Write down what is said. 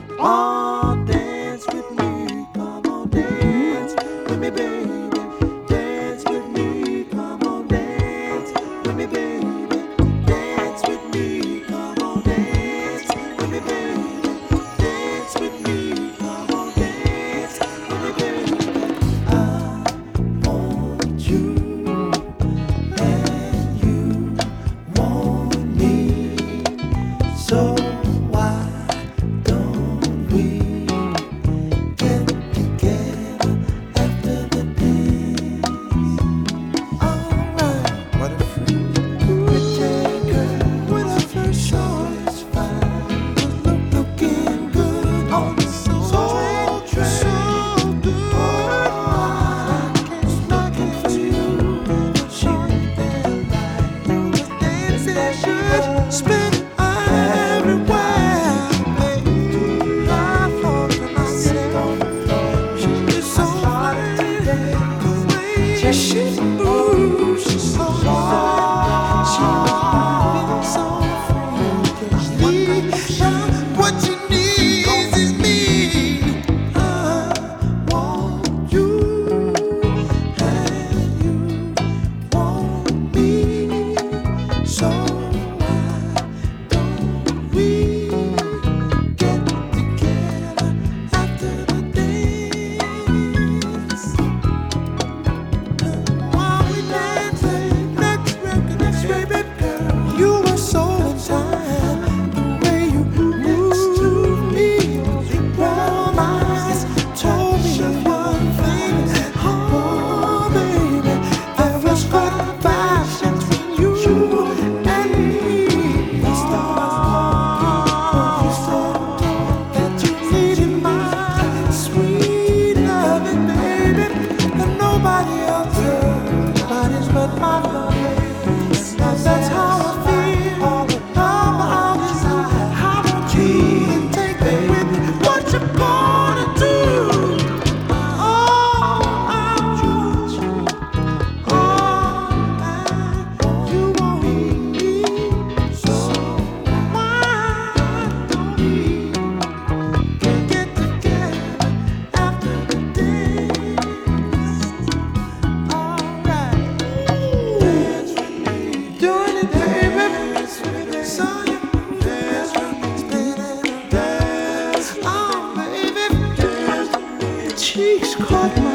Oh, dance with me, come on, dance with me, baby. Dance with me, come on, dance with me, baby. Dance with me, come on, dance with me, baby. Dance with me, come on, dance with me, baby. I want you and you want me, so why don't we get together after the dance? Alright, what a freak. Pretty girl, when I first saw you, it's fine. Looking good on the soul train. So good. Oh, I was looking for you. She felt like dancing should spin everywhere. I thought to myself, she is so fine. The way she moves, she's so fine. She feels so free. What she needs is me. I want you and you want me, so why don't we get together after the dance? While we dancing, next baby girl, you were so in time. The way you moved to me, warm eyes told me one thing. Oh, baby, there was good vibes between you and me. The stars you said that you needed my sweet loving, baby, and nobody else, nobody's but my love. That's how I feel. How desire. How won't you take me with me? What you gonna do? Oh, I want you. Oh, you want me. So why don't we get together after the dance? Alright, dance with me, doing it, baby. So you dance with me, spinning, dance. Oh, baby, dance with me. Cheeks caught my